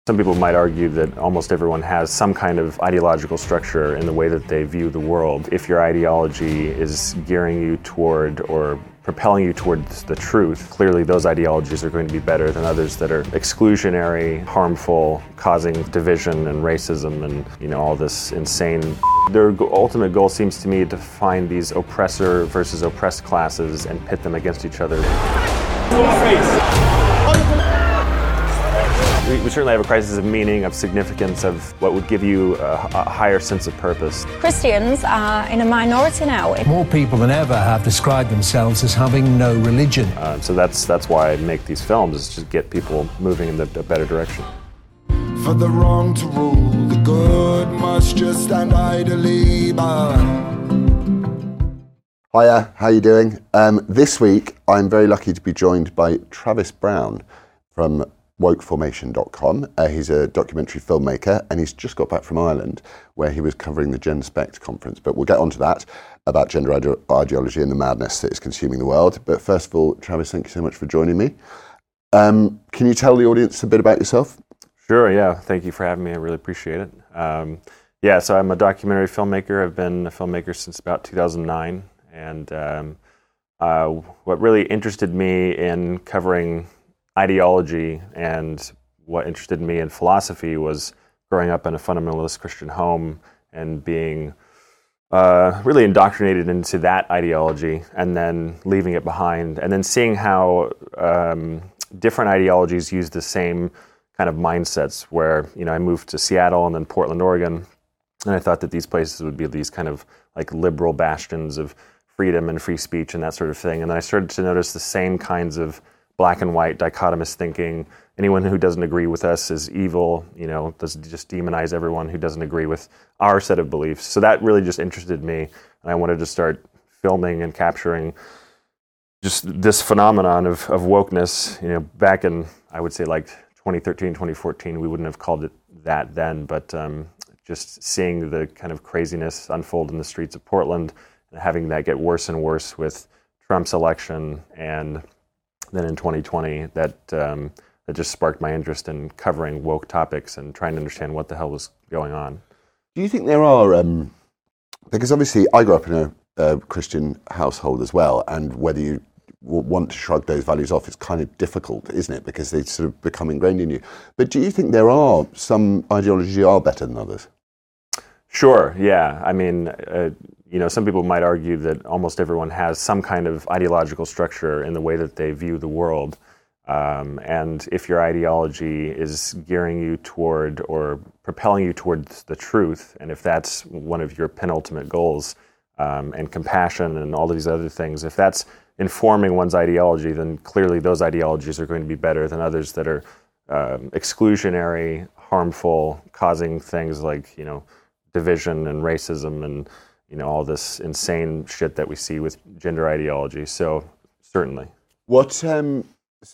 Some people might argue that almost everyone has some kind of ideological structure in the way that they view the world. If your ideology is gearing you toward or propelling you towards the truth, clearly those ideologies are going to be better than others that are exclusionary, harmful, causing division and racism and all this insane. Their ultimate goal seems to me to find these oppressor versus oppressed classes and pit them against each other. We certainly have a crisis of meaning, of significance, of what would give you a higher sense of purpose. Christians are in a minority now. More people than ever have described themselves as having no religion. So that's why I make these films, is to get people moving in a better direction. For the wrong to rule, the good must just stand idly by. Hiya, how you doing? This week, I'm very lucky to be joined by Travis Brown from wokeformation.com. He's a documentary filmmaker and he's just got back from Ireland where he was covering the GenSpect conference. But we'll get onto that, about gender ideology and the madness that is consuming the world. But first of all, Travis, thank you so much for joining me. Can you tell the audience a bit about yourself? Sure, yeah. Thank you for having me. I really appreciate it. So I'm a documentary filmmaker. I've been a filmmaker since about 2009. And what really interested me in covering ideology and what interested me in philosophy was growing up in a fundamentalist Christian home and being really indoctrinated into that ideology and then leaving it behind and then seeing how different ideologies use the same kind of mindsets where, I moved to Seattle and then Portland, Oregon, and I thought that these places would be these kind of like liberal bastions of freedom and free speech and that sort of thing. And then I started to notice the same kinds of black and white dichotomous thinking. Anyone who doesn't agree with us is evil, does just demonize everyone who doesn't agree with our set of beliefs. So that really just interested me, and I wanted to start filming and capturing just this phenomenon of wokeness. Back in, I would say, like 2013, 2014, we wouldn't have called it that then, but just seeing the kind of craziness unfold in the streets of Portland, and having that get worse and worse with Trump's election, and then in 2020, that just sparked my interest in covering woke topics and trying to understand what the hell was going on. Do you think there are, because obviously I grew up in a Christian household as well, and whether you want to shrug those values off, it's kind of difficult, isn't it? Because they sort of become ingrained in you. But do you think there are some ideologies that are better than others? Sure, yeah. I mean, some people might argue that almost everyone has some kind of ideological structure in the way that they view the world. And if your ideology is gearing you toward or propelling you towards the truth, and if that's one of your penultimate goals, and compassion and all of these other things, if that's informing one's ideology, then clearly those ideologies are going to be better than others that are exclusionary, harmful, causing things like, division and racism and all this insane shit that we see with gender ideology. So certainly. What so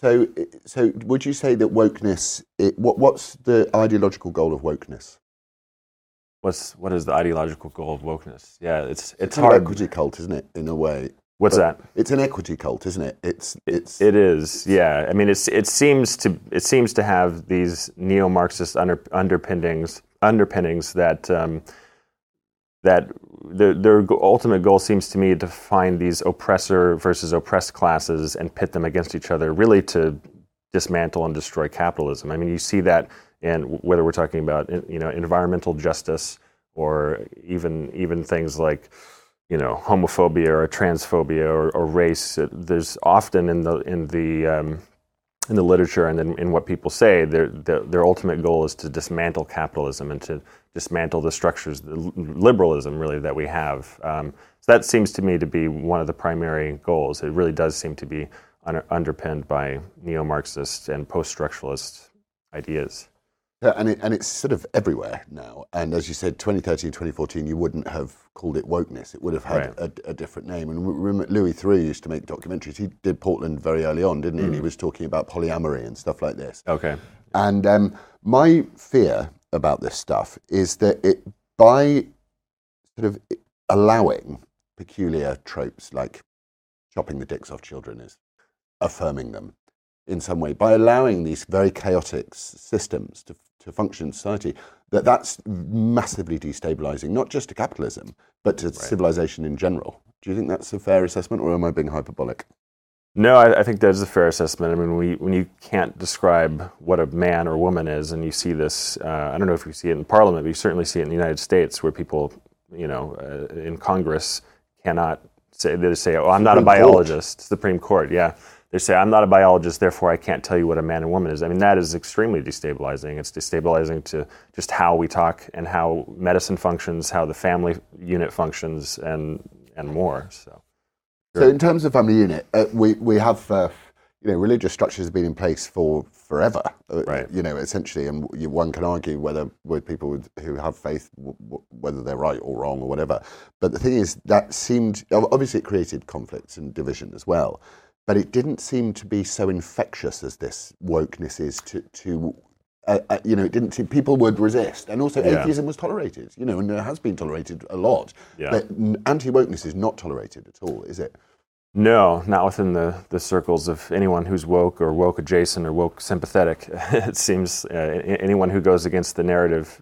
would you say that wokeness? What's the ideological goal of wokeness? What is the ideological goal of wokeness? Yeah, it's hard. An equity cult, isn't it? In a way. What's that? It's an equity cult, isn't it? It is. Yeah. I mean, it seems to have these neo-Marxist underpinnings that that their ultimate goal seems to me to find these oppressor versus oppressed classes and pit them against each other, really to dismantle and destroy capitalism. I mean, you see that in whether we're talking about environmental justice or even things like homophobia or transphobia or race. There's often in the literature and in what people say, their ultimate goal is to dismantle capitalism and to dismantle the structures, the liberalism really that we have. So that seems to me to be one of the primary goals. It really does seem to be underpinned by neo-Marxist and post-structuralist ideas. Yeah, and it's sort of everywhere now. And as you said, 2013, 2014, you wouldn't have called it wokeness. It would have had a different name. And remember, Louis Theroux used to make documentaries. He did Portland very early on, didn't he? And he was talking about polyamory and stuff like this. Okay. And my fear about this stuff is that by sort of allowing peculiar tropes like chopping the dicks off children is affirming them, in some way by allowing these very chaotic systems to function in society, that's massively destabilizing, not just to capitalism, but to civilization in general. Do you think that's a fair assessment, or am I being hyperbolic? No, I think that is a fair assessment. I mean, when you can't describe what a man or woman is, and you see this, I don't know if you see it in Parliament, but you certainly see it in the United States, where people, in Congress cannot say, they say, oh, I'm not a biologist. Supreme Court, yeah. They say, I'm not a biologist, therefore I can't tell you what a man and woman is. I mean, that is extremely destabilizing. It's destabilizing to just how we talk and how medicine functions, how the family unit functions, and more. So in terms of family unit, we have religious structures have been in place for forever. Right. Essentially, and one can argue whether with people who have faith, whether they're right or wrong or whatever. But the thing is, that seemed obviously it created conflicts and division as well. But it didn't seem to be so infectious as this wokeness is it didn't seem, people would resist. And also atheism was tolerated, and it has been tolerated a lot. Yeah. But anti-wokeness is not tolerated at all, is it? No, not within the circles of anyone who's woke or woke adjacent or woke sympathetic. It seems anyone who goes against the narrative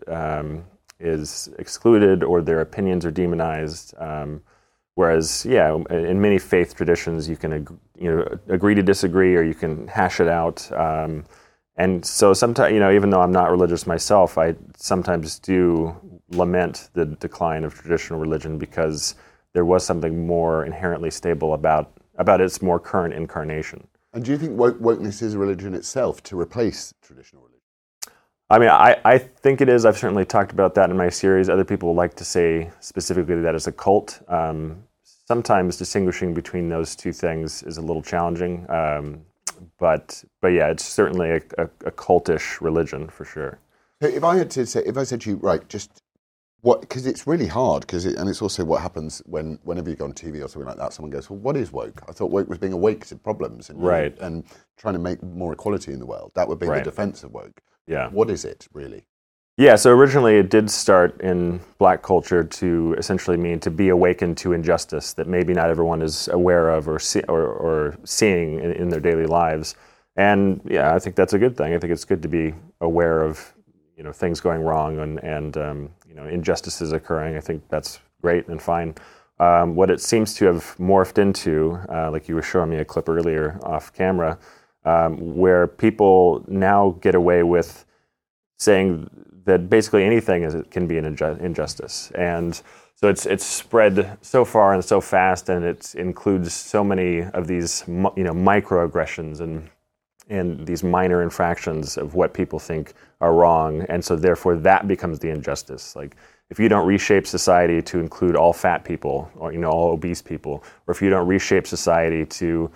is excluded, or their opinions are demonized. Whereas, in many faith traditions, you can agree to disagree, or you can hash it out. And so sometimes, even though I'm not religious myself, I sometimes do lament the decline of traditional religion, because there was something more inherently stable about its more current incarnation. And do you think wokeness is a religion itself to replace traditional religion? I mean, I think it is. I've certainly talked about that in my series. Other people like to say specifically that it's a cult. Sometimes distinguishing between those two things is a little challenging. But yeah, it's certainly a cultish religion for sure. So if I said to you, right, just what, because it's really hard, and it's also what happens whenever you go on TV or something like that, someone goes, well, what is woke? I thought woke was being awake to problems and trying to make more equality in the world. That would be the defense of woke. Yeah. What is it, really? Yeah, so originally it did start in black culture to essentially mean to be awakened to injustice that maybe not everyone is aware of or seeing in their daily lives. And yeah, I think that's a good thing. I think it's good to be aware of things going wrong and injustices occurring. I think that's great and fine. What it seems to have morphed into, like you were showing me a clip earlier off camera, where people now get away with saying that basically anything can be an injustice. And so it's spread so far and so fast, and it includes so many of these microaggressions and these minor infractions of what people think are wrong, and so therefore that becomes the injustice. Like if you don't reshape society to include all fat people or all obese people, or if you don't reshape society to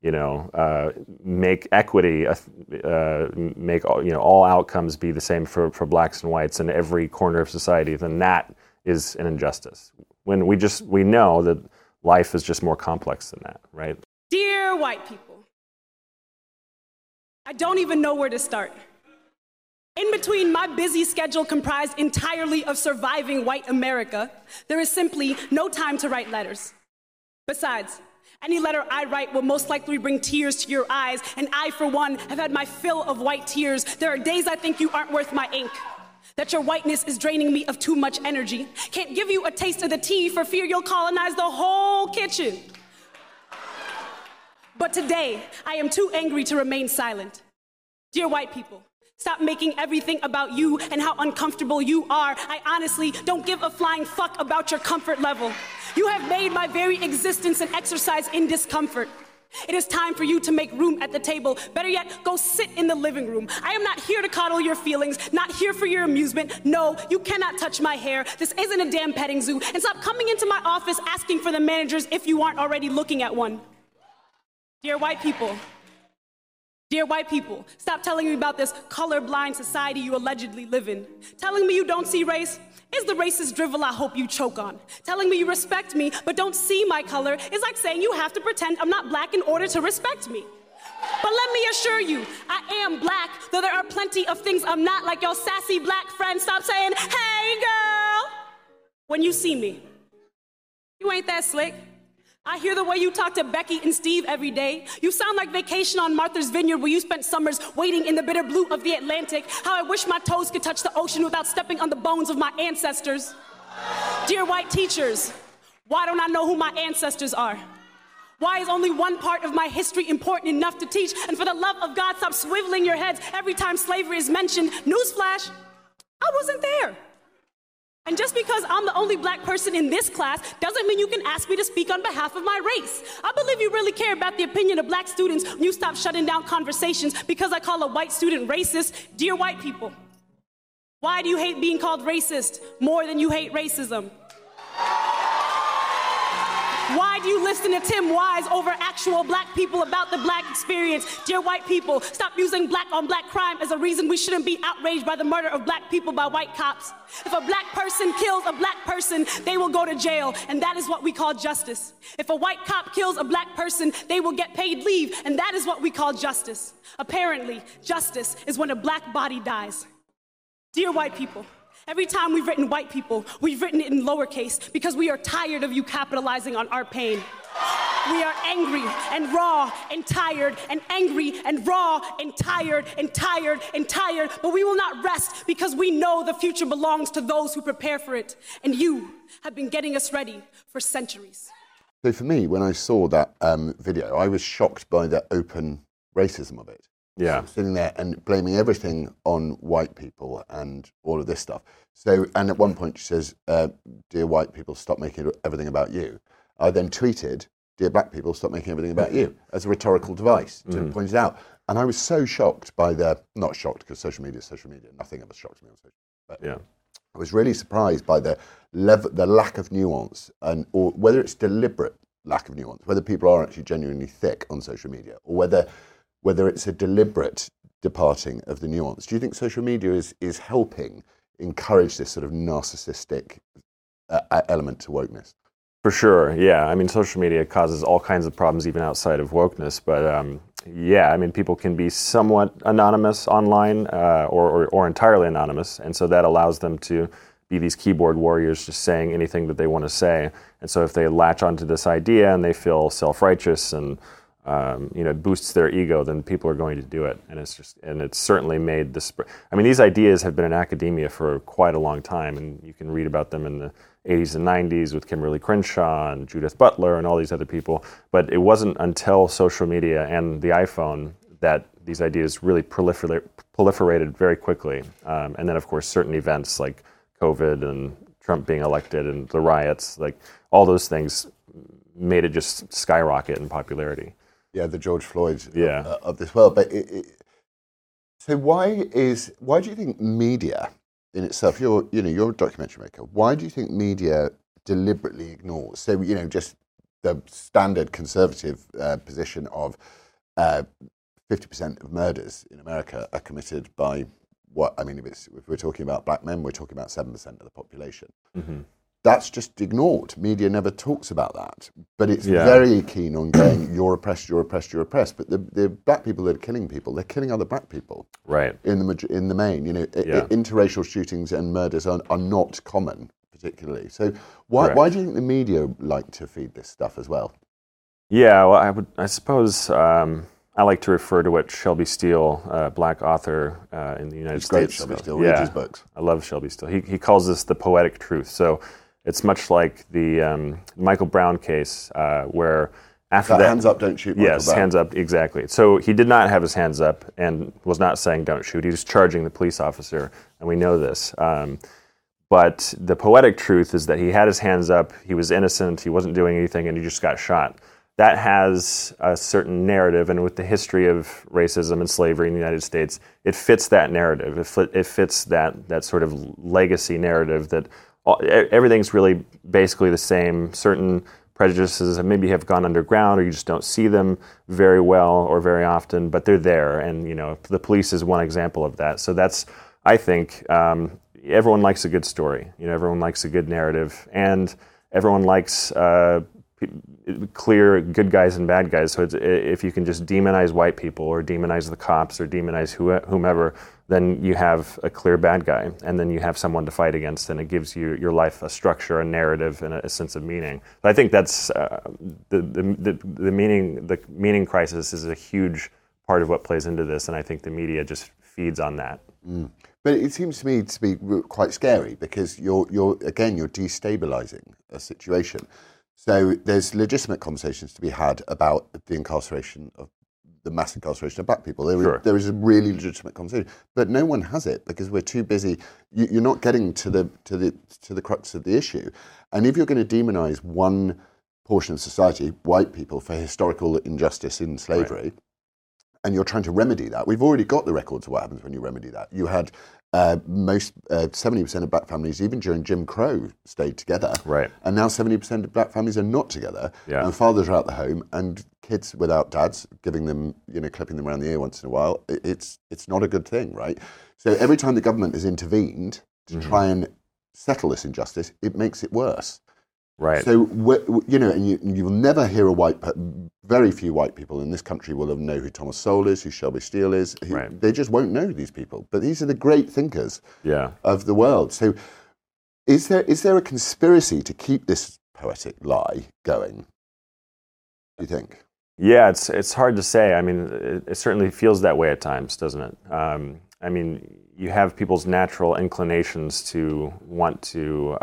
make equity, make all outcomes be the same for blacks and whites in every corner of society, then that is an injustice. When we know that life is just more complex than that, right? Dear white people, I don't even know where to start. In between my busy schedule comprised entirely of surviving white America, there is simply no time to write letters. Besides, any letter I write will most likely bring tears to your eyes, and I, for one, have had my fill of white tears. There are days I think you aren't worth my ink, that your whiteness is draining me of too much energy. Can't give you a taste of the tea for fear you'll colonize the whole kitchen. But today, I am too angry to remain silent. Dear white people, stop making everything about you and how uncomfortable you are. I honestly don't give a flying fuck about your comfort level. You have made my very existence an exercise in discomfort. It is time for you to make room at the table. Better yet, go sit in the living room. I am not here to coddle your feelings, not here for your amusement. No, you cannot touch my hair. This isn't a damn petting zoo. And stop coming into my office asking for the managers if you aren't already looking at one. Dear white people, stop telling me about this colorblind society you allegedly live in. Telling me you don't see race is the racist drivel I hope you choke on. Telling me you respect me but don't see my color is like saying you have to pretend I'm not black in order to respect me. But let me assure you, I am black, though there are plenty of things I'm not, like your sassy black friend. Stop saying, hey girl, when you see me. You ain't that slick. I hear the way you talk to Becky and Steve every day. You sound like Vacation on Martha's Vineyard, where you spent summers waiting in the bitter blue of the Atlantic. How I wish my toes could touch the ocean without stepping on the bones of my ancestors. Dear white teachers, why don't I know who my ancestors are? Why is only one part of my history important enough to teach? And for the love of God, stop swiveling your heads every time slavery is mentioned. Newsflash, I wasn't there. And just because I'm the only black person in this class doesn't mean you can ask me to speak on behalf of my race. I believe you really care about the opinion of black students when you stop shutting down conversations because I call a white student racist. Dear white people, why do you hate being called racist more than you hate racism? Why do you listen to Tim Wise over actual black people about the black experience? Dear white people, stop using black on black crime as a reason we shouldn't be outraged by the murder of black people by white cops. If a black person kills a black person, they will go to jail, and that is what we call justice. If a white cop kills a black person, they will get paid leave, and that is what we call justice. Apparently, justice is when a black body dies. Dear white people, every time we've written white people, we've written it in lowercase because we are tired of you capitalizing on our pain. We are angry and raw and tired and angry and raw and tired and tired and tired, but we will not rest because we know the future belongs to those who prepare for it. And you have been getting us ready for centuries. So for me, when I saw that video, I was shocked by the open racism of it. Yeah. Sitting there and blaming everything on white people and all of this stuff. So, and at one point she says, dear white people, stop making everything about you. I then tweeted, dear black people, stop making everything about you, as a rhetorical device to point it out. And I was so shocked by not shocked because social media is social media, nothing ever shocks me on social media. But Yeah. I was really surprised by the lack of nuance, or whether it's deliberate lack of nuance, whether people are actually genuinely thick on social media, or whether it's a deliberate departing of the nuance. Do you think social media is helping encourage this sort of narcissistic element to wokeness? For sure, yeah. I mean, social media causes all kinds of problems even outside of wokeness, but yeah, I mean, people can be somewhat anonymous online or entirely anonymous, and so that allows them to be these keyboard warriors just saying anything that they want to say. And so if they latch onto this idea and they feel self-righteous and it boosts their ego, then people are going to do it. And it's certainly made this. I mean, these ideas have been in academia for quite a long time, and you can read about them in the 80s and 90s with Kimberly Crenshaw and Judith Butler and all these other people. But it wasn't until social media and the iPhone that these ideas really proliferated very quickly. And then, of course, certain events like COVID and Trump being elected and the riots, like all those things made it just skyrocket in popularity. Yeah, the George Floyd of this world. But so why do you think media in itself, you're a documentary maker, why do you think media deliberately ignores, so, just the standard conservative position of 50% of murders in America are committed by if we're talking about black men, we're talking about 7% of the population. Mm-hmm. That's just ignored. Media never talks about that. But it's very keen on going, you're oppressed, you're oppressed, you're oppressed. But the black people that are killing people, they're killing other black people. Right. In the main. Interracial shootings and murders are not common, particularly. So why do you think the media like to feed this stuff as well? Yeah, well, I suppose I like to refer to what Shelby Steele, a black author in the United States. Shelby Steele, read his books. I love Shelby Steele. He calls this the poetic truth. So it's much like the Michael Brown case where after that... Hands up, don't shoot Michael Brown. Yes, hands up, exactly. So he did not have his hands up and was not saying don't shoot. He was charging the police officer, and we know this. But the poetic truth is that he had his hands up, he was innocent, he wasn't doing anything, and he just got shot. That has a certain narrative, and with the history of racism and slavery in the United States, it fits that narrative. It fits that sort of legacy narrative that everything's really basically the same. Certain prejudices maybe have gone underground, or you just don't see them very well or very often, but they're there. And the police is one example of that. So that's, I think, everyone likes a good story. Everyone likes a good narrative, and everyone likes clear good guys and bad guys. So if you can just demonize white people or demonize the cops or demonize whomever, then you have a clear bad guy, and then you have someone to fight against, and it gives your life a structure, a narrative, and a sense of meaning. But I think that's the meaning crisis is a huge part of what plays into this, and I think the media just feeds on that. But it seems to me to be quite scary because you're destabilizing a situation. So there's legitimate conversations to be had about the mass incarceration of black people. There is a really legitimate conversation, but no one has it because we're too busy. You're not getting to the crux of the issue. And if you're going to demonize one portion of society, white people, for historical injustice in slavery, and you're trying to remedy that, we've already got the records of what happens when you remedy that. You had 70% of black families, even during Jim Crow, stayed together. Right. And now 70% of black families are not together. Yeah. And fathers are out the home, and kids without dads, giving them, clipping them around the ear once in a while. It's not a good thing, right? So every time the government has intervened to try and settle this injustice, it makes it worse. Right. So, and you will never hear very few white people in this country will know who Thomas Sowell is, who Shelby Steele is. They just won't know these people. But these are the great thinkers of the world. So is there a conspiracy to keep this poetic lie going, do you think? Yeah, it's hard to say. I mean, it certainly feels that way at times, doesn't it? I mean, you have people's natural inclinations to want to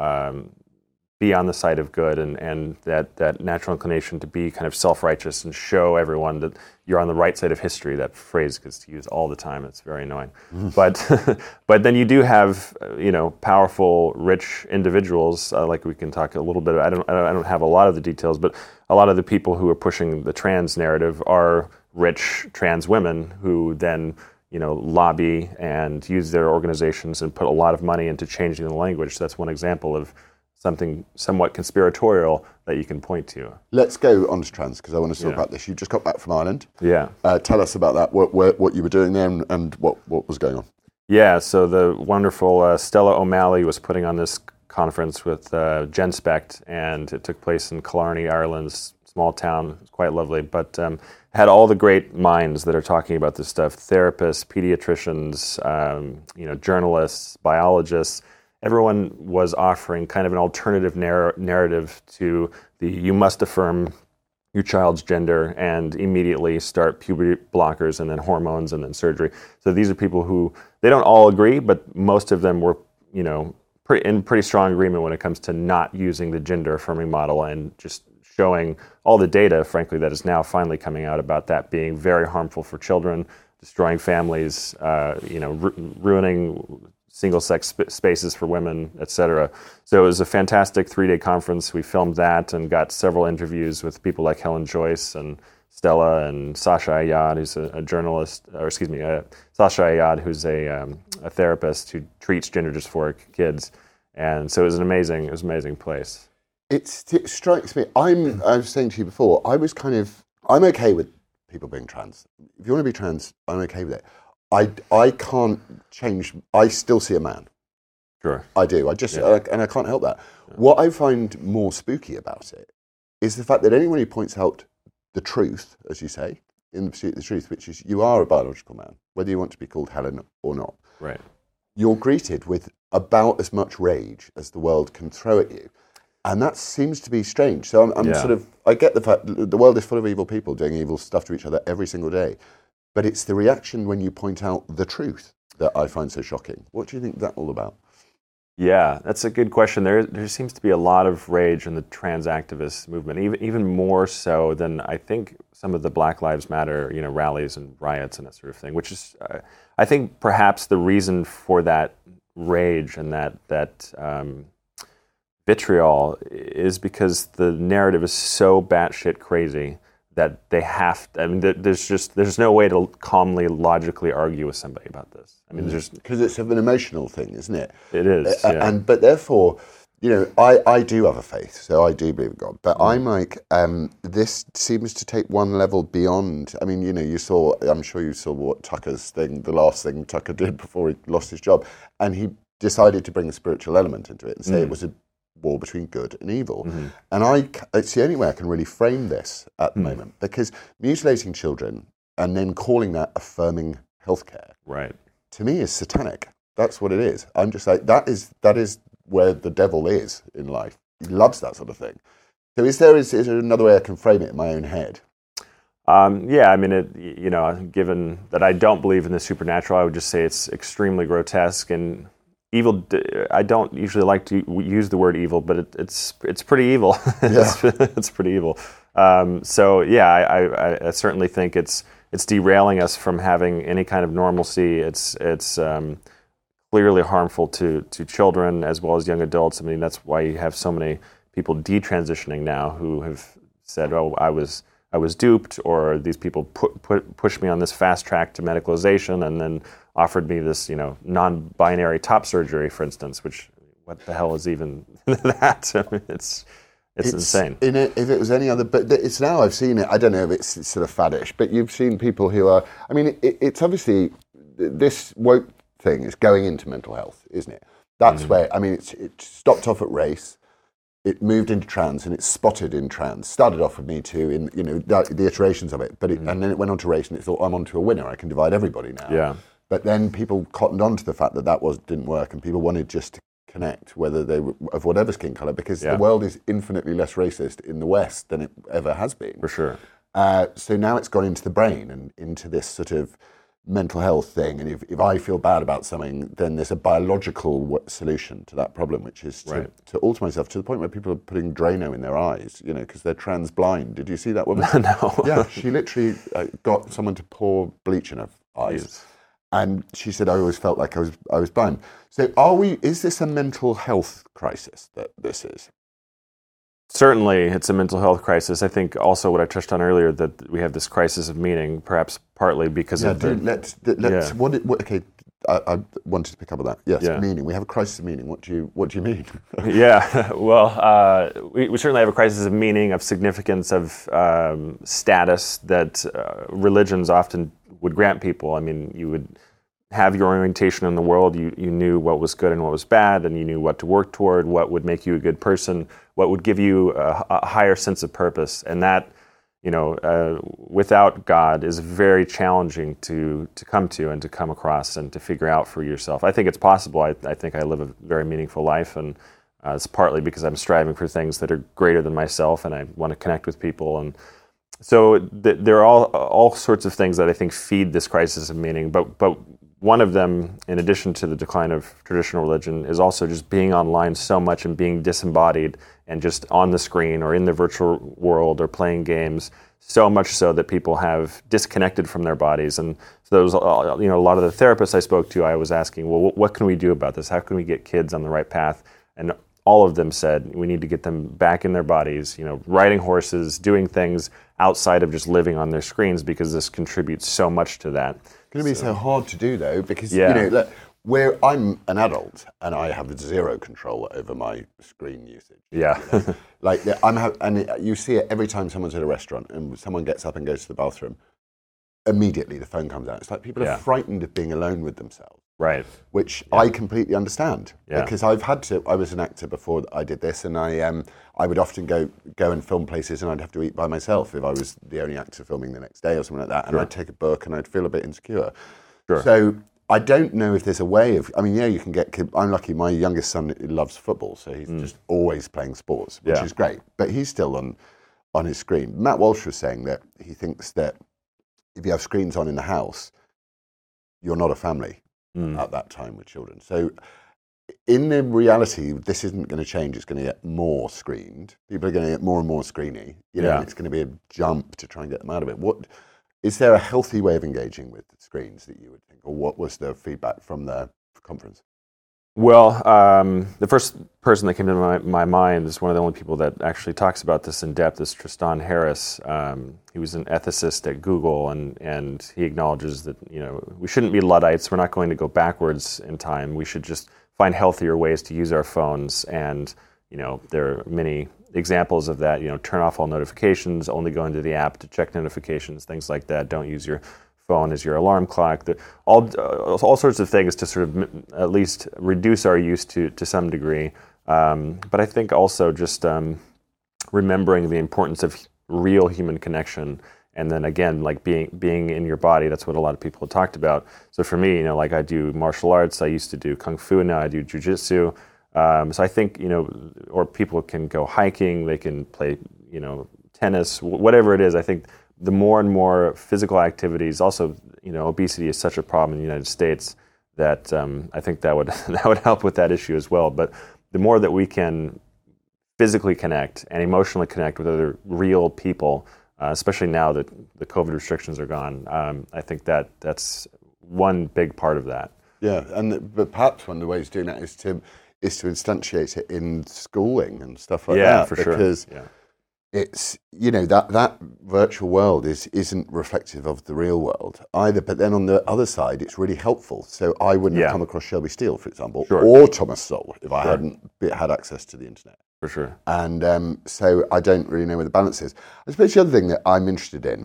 be on the side of good, and that natural inclination to be kind of self-righteous and show everyone that you're on the right side of history. That phrase gets used all the time. It's very annoying. But then you do have powerful, rich individuals like we can talk a little bit. I don't have a lot of the details, but a lot of the people who are pushing the trans narrative are rich trans women who then lobby and use their organizations and put a lot of money into changing the language. So that's one example of something somewhat conspiratorial that you can point to. Let's go on to trans, because I want to talk about this. You just got back from Ireland. Yeah. Tell us about that, what you were doing there and what was going on. Yeah, so the wonderful Stella O'Malley was putting on this conference with GenSpect, and it took place in Killarney, Ireland's small town. It's quite lovely, but had all the great minds that are talking about this stuff: therapists, pediatricians, journalists, biologists. Everyone was offering kind of an alternative narrative to the you must affirm your child's gender and immediately start puberty blockers and then hormones and then surgery. So these are people who, they don't all agree, but most of them were, in pretty strong agreement when it comes to not using the gender affirming model and just showing all the data, frankly, that is now finally coming out about that being very harmful for children, destroying families, ruining single-sex spaces for women, etc. So it was a fantastic 3-day conference. We filmed that and got several interviews with people like Helen Joyce and Stella and Sasha Ayad, who's a journalist, Sasha Ayad, who's a therapist who treats gender dysphoric kids. And so it was an amazing place. It strikes me. I was saying to you before, I'm okay with people being trans. If you want to be trans, I'm okay with it. I can't change. I still see a man. Sure. I do. And I can't help that. Yeah. What I find more spooky about it is the fact that anyone who points out the truth, as you say, in the pursuit of the truth, which is you are a biological man, whether you want to be called Helen or not. Right. You're greeted with about as much rage as the world can throw at you. And that seems to be strange. So I get the fact that the world is full of evil people doing evil stuff to each other every single day. But it's the reaction when you point out the truth that I find so shocking. What do you think that's all about? Yeah, that's a good question. There seems to be a lot of rage in the trans activist movement, even more so than I think some of the Black Lives Matter, rallies and riots and that sort of thing. Which is, I think, perhaps the reason for that rage and that vitriol is because the narrative is so batshit crazy that they have to, there's no way to calmly, logically argue with somebody about this. I mean, because it's an emotional thing, isn't it? It is, yeah. But therefore, I do have a faith, so I do believe in God. But I'm like, this seems to take one level beyond. I mean, I'm sure you saw what the last thing Tucker did before he lost his job, and he decided to bring a spiritual element into it and say it was war between good and evil. And it's the only way I can really frame this at the moment, because mutilating children and then calling that affirming healthcare, Right. to me is satanic. That's what it is. I'm just like, that is where the devil is in life. He loves that sort of thing. So is there another way I can frame it in my own head? Yeah, I mean, given that I don't believe in the supernatural, I would just say it's extremely grotesque and evil. I don't usually like to use the word evil, but it's pretty evil. It's pretty evil. So yeah, I certainly think it's derailing us from having any kind of normalcy. It's clearly harmful to children as well as young adults. I mean, that's why you have so many people detransitioning now who have said, "Oh, I was duped," or these people pushed me on this fast track to medicalization, and then offered me this, non-binary top surgery, for instance. Which, what the hell is even that? I mean, it's insane. If it was any other, but it's now I've seen it. I don't know if it's sort of faddish, but you've seen people who are. I mean, it's obviously this woke thing is going into mental health, isn't it? That's where, I mean, it stopped off at race, it moved into trans, and it's spotted in trans. Started off with Me Too, in the iterations of it, but and then it went on to race, and it thought, I'm onto a winner. I can divide everybody now. Yeah. But then people cottoned on to the fact that didn't work, and people wanted just to connect, whether they were of whatever skin color, because the world is infinitely less racist in the West than it ever has been. For sure. So now it's gone into the brain and into this sort of mental health thing, and if I feel bad about something, then there's a biological solution to that problem, which is to alter myself to the point where people are putting Drano in their eyes, because they're trans blind. Did you see that woman? No. Yeah, she literally got someone to pour bleach in her eyes. Jeez. And she said, I always felt like I was blind. So is this a mental health crisis that this is? Certainly, it's a mental health crisis. I think also what I touched on earlier, that we have this crisis of meaning, perhaps partly because of the... Let's okay, I wanted to pick up on that. Yes, meaning. We have a crisis of meaning. What do you mean? Yeah, well, we certainly have a crisis of meaning, of significance, of status that religions often would grant people. I mean, you would have your orientation in the world. You knew what was good and what was bad, and you knew what to work toward, what would make you a good person, what would give you a higher sense of purpose. And that, without God, is very challenging to come to and to come across and to figure out for yourself. I think it's possible. I think I live a very meaningful life, and it's partly because I'm striving for things that are greater than myself, and I want to connect with people. And so there are all sorts of things that I think feed this crisis of meaning, but one of them, in addition to the decline of traditional religion, is also just being online so much and being disembodied and just on the screen or in the virtual world or playing games, so much so that people have disconnected from their bodies. And so those, a lot of the therapists I spoke to, I was asking, well, what can we do about this? How can we get kids on the right path? And all of them said, we need to get them back in their bodies, riding horses, doing things outside of just living on their screens, because this contributes so much to that. It's going to be so hard to do, though, because where I'm an adult and I have zero control over my screen usage. Yeah, and you see it every time someone's at a restaurant and someone gets up and goes to the bathroom. Immediately, the phone comes out. It's like people are frightened of being alone with themselves. Right. Which I completely understand, because I was an actor before I did this, and I would often go and film places, and I'd have to eat by myself if I was the only actor filming the next day or something like that, and I'd take a book and I'd feel a bit insecure. Sure. So I don't know if there's a way of, you can get, I'm lucky, my youngest son loves football, so he's just always playing sports, which is great, but he's still on his screen. Matt Walsh was saying that he thinks that if you have screens on in the house, you're not a family at that time with children. So in the reality, this isn't going to change. It's going to get more screened. People are going to get more and more screeny. It's going to be a jump to try and get them out of it. What is there a healthy way of engaging with screens that you would think, or what was the feedback from the conference? Well, the first person that came to my mind is one of the only people that actually talks about this in depth is Tristan Harris. He was an ethicist at Google, and he acknowledges that we shouldn't be Luddites. We're not going to go backwards in time. We should just find healthier ways to use our phones. And there are many examples of that. Turn off all notifications. Only go into the app to check notifications. Things like that. Don't use your phone as your alarm clock, all sorts of things to sort of at least reduce our use to some degree. But I think also just remembering the importance of real human connection. And then again, like being in your body, that's what a lot of people have talked about. So for me, like I do martial arts, I used to do kung fu, now I do jujitsu. So I think, or people can go hiking, they can play, tennis, whatever it is. I think the more and more physical activities, also, obesity is such a problem in the United States that I think that would help with that issue as well. But the more that we can physically connect and emotionally connect with other real people, especially now that the COVID restrictions are gone, I think that's one big part of that. Yeah, but perhaps one of the ways of doing that is to instantiate it in schooling and stuff like that. Yeah, for sure. Because it's, that virtual world isn't reflective of the real world either. But then on the other side, it's really helpful. So I wouldn't have come across Shelby Steele, for example, or Thomas Sowell if I hadn't had access to the internet. For sure. And so I don't really know where the balance is. I suppose the other thing that I'm interested in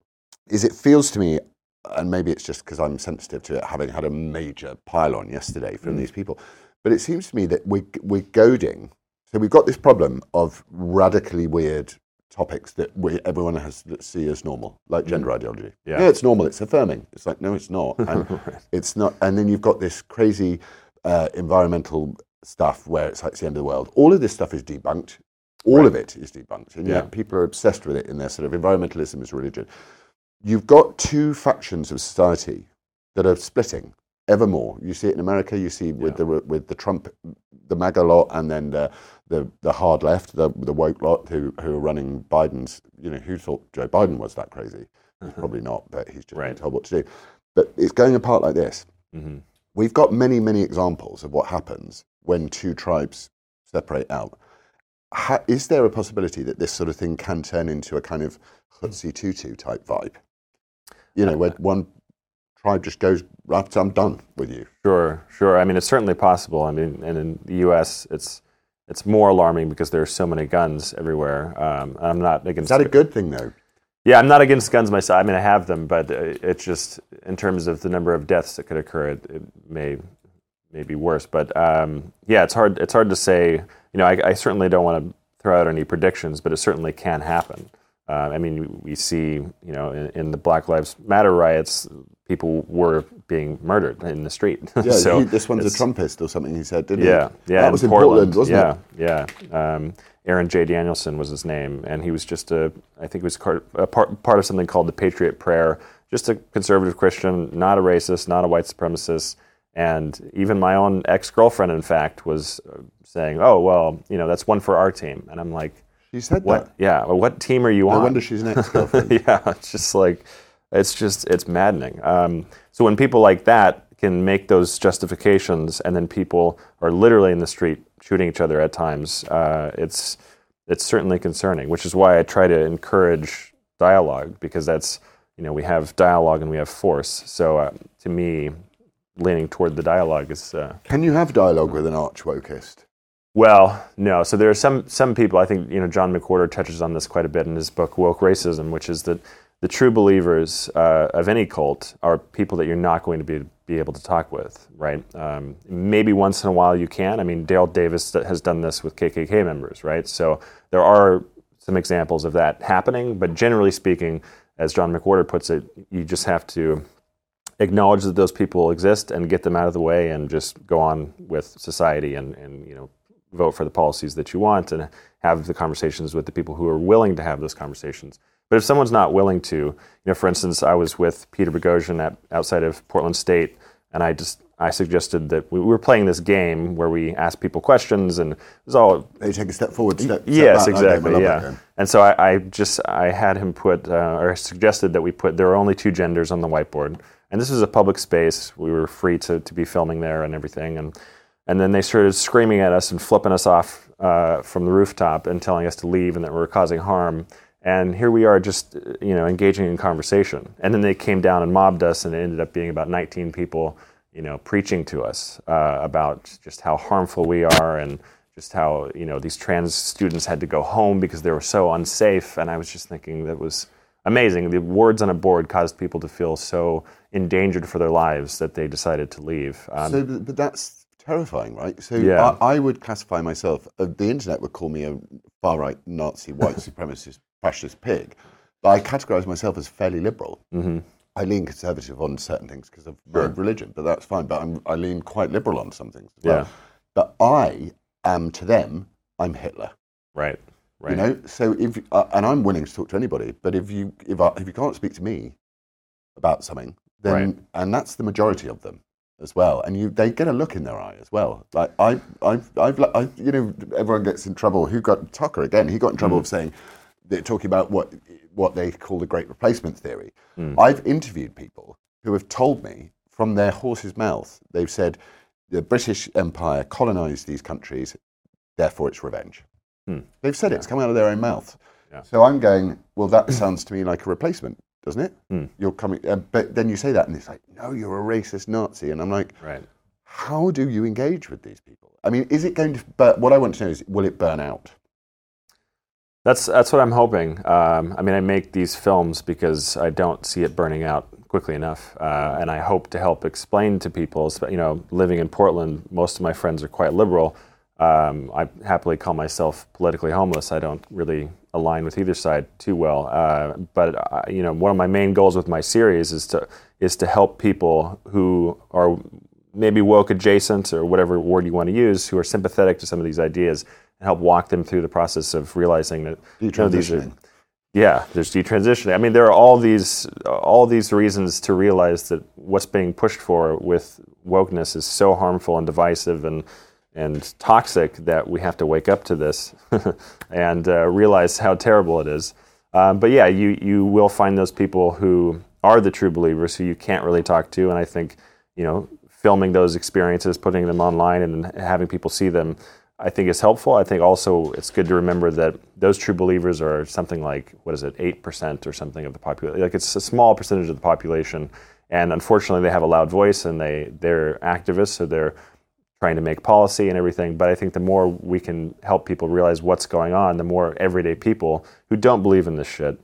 is it feels to me, and maybe it's just because I'm sensitive to it, having had a major pile-on yesterday from these people, but it seems to me that we're goading. So we've got this problem of radically weird topics that everyone has that see as normal, like gender ideology. Yeah, it's normal, it's affirming. It's like, no, it's not. And it's not. And then you've got this crazy environmental stuff where it's like it's the end of the world. All of this stuff is debunked. All of it is debunked. And yet people are obsessed with it in their sort of environmentalism is religion. You've got two factions of society that are splitting ever more. You see it in America, you see with the Trump, the MAGA lot, and then the hard left, the woke lot who are running Biden's, who thought Joe Biden was that crazy? He's probably not, but he's just been told what to do. But it's going apart like this. Mm-hmm. We've got many, many examples of what happens when two tribes separate out. Is there a possibility that this sort of thing can turn into a kind of Hutsi Tutu type vibe? Where one tribe just goes, right, I'm done with you. Sure. I mean, it's certainly possible. I mean, and in the U.S., it's more alarming because there are so many guns everywhere. I'm not against. Is that a good thing, though? Yeah, I'm not against guns myself. I mean, I have them, but it's just in terms of the number of deaths that could occur, it may be worse. But it's hard. It's hard to say. I certainly don't want to throw out any predictions, but it certainly can happen. I mean, we see, in the Black Lives Matter riots, people were being murdered in the street. Yeah, so this one's a Trumpist or something, he said, didn't he? Yeah. That was in Portland, wasn't it? Yeah. Aaron J. Danielson was his name, and he was just I think he was part of something called the Patriot Prayer, just a conservative Christian, not a racist, not a white supremacist. And even my own ex-girlfriend, in fact, was saying, oh, well, that's one for our team. And I'm like, she said what? That? Yeah. Well, what team are you on? No wonder she's an ex-girlfriend. Yeah. It's just like, it's maddening. So when people like that can make those justifications and then people are literally in the street shooting each other at times, it's certainly concerning, which is why I try to encourage dialogue, because that's, we have dialogue and we have force. So to me, leaning toward the dialogue is... Can you have dialogue with an arch-wokist? Well, no. So there are some people, I think, John McWhorter touches on this quite a bit in his book, Woke Racism, which is that the true believers of any cult are people that you're not going to be able to talk with, right? Maybe once in a while you can. I mean, Dale Davis has done this with KKK members, right? So there are some examples of that happening, but generally speaking, as John McWhorter puts it, you just have to acknowledge that those people exist and get them out of the way and just go on with society and vote for the policies that you want and have the conversations with the people who are willing to have those conversations. But if someone's not willing to, for instance, I was with Peter Boghossian outside of Portland State, and I suggested that we were playing this game where we asked people questions, and it was all... They take a step forward, step yes, back. Exactly, yeah. And so I had him put, or suggested that we put, there are only two genders on the whiteboard, and this was a public space. We were free to be filming there and everything, and then they started screaming at us and flipping us off from the rooftop and telling us to leave and that we were causing harm. And here we are just, engaging in conversation. And then they came down and mobbed us, and it ended up being about 19 people, preaching to us about just how harmful we are and just how, these trans students had to go home because they were so unsafe. And I was just thinking that was amazing. The words on a board caused people to feel so endangered for their lives that they decided to leave. But that's terrifying, right? So Yeah. I would classify myself, the internet would call me a far-right Nazi, white supremacist, fascist pig, but I categorise myself as fairly liberal. Mm-hmm. I lean conservative on certain things because of my religion, but that's fine. But I lean quite liberal on some things as well. Yeah. But I am, to them, I'm Hitler. Right. You know, so if and I'm willing to talk to anybody, but if you can't speak to me about something, then and that's the majority of them as well, and they get a look in their eye as well. Like I've you know, everyone gets in trouble. Who got Tucker again? He got in trouble of saying they're talking about what they call the Great Replacement theory. I've interviewed people who have told me from their horse's mouth. They've said the British Empire colonized these countries, therefore it's revenge. They've said it. It's come out of their own mouth. Yeah. So I'm going, well, that sounds to me like a replacement, doesn't it? You're coming, but then you say that, and it's like, no, you're a racist Nazi, and I'm like, how do you engage with these people? I mean, is it going to? But what I want to know is, will it burn out? That's what I'm hoping. I mean, I make these films because I don't see it burning out quickly enough, and I hope to help explain to people. You know, living in Portland, most of my friends are quite liberal. I happily call myself politically homeless. I don't really align with either side too well. But you know, one of my main goals with my series is to help people who are maybe woke adjacent, or whatever word you want to use, who are sympathetic to some of these ideas, and help walk them through the process of realizing that these are. Yeah, there's detransitioning. I mean, there are all these reasons to realize that what's being pushed for with wokeness is so harmful and divisive and toxic that we have to wake up to this and realize how terrible it is. But yeah, you will find those people who are the true believers who you can't really talk to, and I think, you know, filming those experiences, putting them online and having people see them, I think is helpful. I think also it's good to remember that those true believers are something like, 8% or something of the population. Like, it's a small percentage of the population, and unfortunately they have a loud voice, and they're activists, so they're trying to make policy and everything. But I think the more we can help people realize what's going on, the more everyday people who don't believe in this shit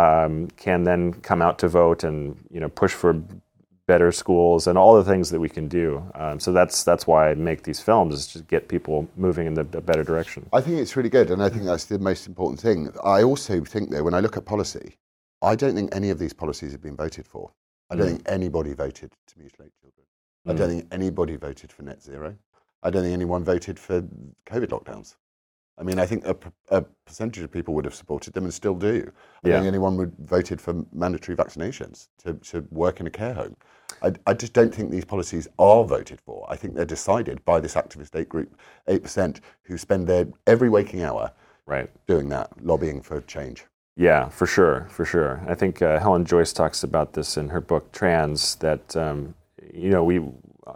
can then come out to vote and, you know, push for better schools and all the things that we can do. So that's why I make these films, is to get people moving in a better direction. I think it's really good, and I think that's the most important thing. I also think, though, when I look at policy, I don't think any of these policies have been voted for. I don't think anybody voted to mutilate children. I don't think anybody voted for net zero. I don't think anyone voted for COVID lockdowns. I mean, I think a percentage of people would have supported them and still do. I don't think anyone voted for mandatory vaccinations to work in a care home. I just don't think these policies are voted for. I think they're decided by this activist 8%, who spend their every waking hour doing that, lobbying for change. Yeah, for sure. I think Helen Joyce talks about this in her book Trans, that you know, we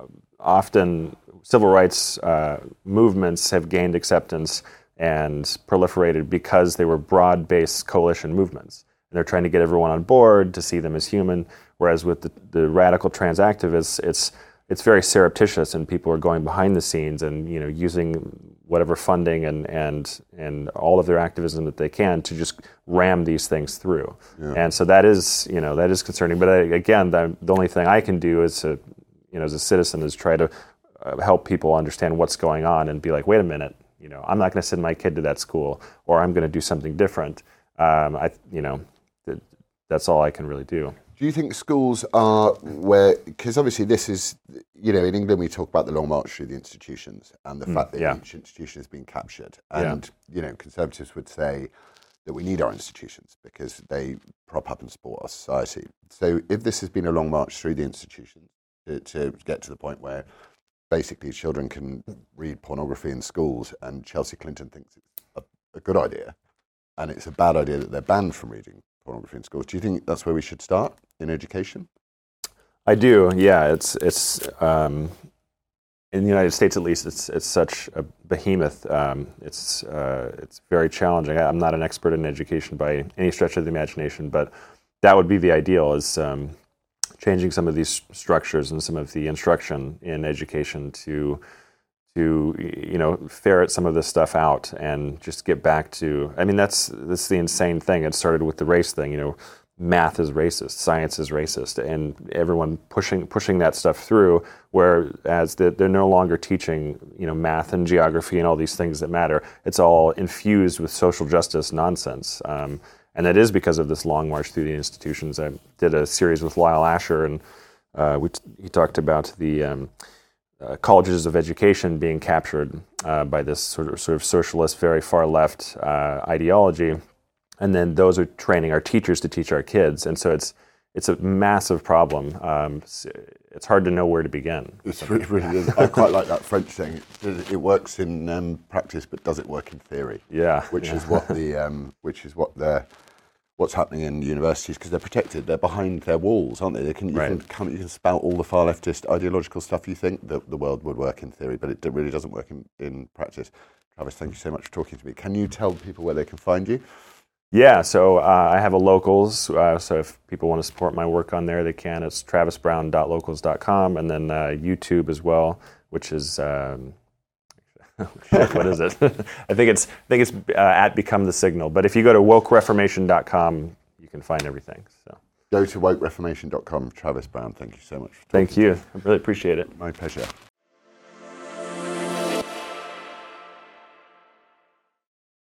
often civil rights movements have gained acceptance and proliferated because they were broad-based coalition movements. And they're trying to get everyone on board to see them as human, whereas with the radical trans activists, it's very surreptitious, and people are going behind the scenes and, you know, using whatever funding and all of their activism that they can to just ram these things through. Yeah. And so that is concerning. But again, the only thing I can do is to, you know, as a citizen, is try to help people understand what's going on and be like, wait a minute, you know, I'm not going to send my kid to that school, or I'm going to do something different. That's all I can really do. Do you think schools are where, because obviously this is, you know, in England we talk about the long march through the institutions and the fact that each institution has been captured. And, you know, conservatives would say that we need our institutions because they prop up and support our society. So if this has been a long march through the institutions to get to the point where basically children can read pornography in schools, and Chelsea Clinton thinks it's a good idea, and it's a bad idea that they're banned from reading pornography in schools. Do you think that's where we should start in education? I do. Yeah, it's in the United States at least. It's such a behemoth. It's very challenging. I'm not an expert in education by any stretch of the imagination, but that would be the ideal, is changing some of these structures and some of the instruction in education to you know, ferret some of this stuff out and just get back to, I mean, that's the insane thing. It started with the race thing, you know, math is racist, science is racist, and everyone pushing that stuff through. Whereas they're no longer teaching, math and geography and all these things that matter. It's all infused with social justice nonsense, and that is because of this long march through the institutions. I did a series with Lyle Asher, and he talked about the colleges of education being captured by this sort of socialist, very far left ideology, and then those are training our teachers to teach our kids, and so it's a massive problem. It's hard to know where to begin. It really is. I quite like that French saying. It works in practice, but does it work in theory? Yeah, which is what's happening in universities, because they're protected. They're behind their walls, aren't they? You can spout all the far leftist ideological stuff you think that the world would work in theory, but it really doesn't work in practice. Travis, thank you so much for talking to me. Can you tell people where they can find you? Yeah, so I have a Locals, so if people want to support my work on there, they can. It's travisbrown.locals.com, and then YouTube as well, which is, what is it? I think it's at Become the Signal. But if you go to wokereformation.com, you can find everything. So go to wokereformation.com. Travis Brown, thank you so much. Thank you. I really appreciate it. My pleasure.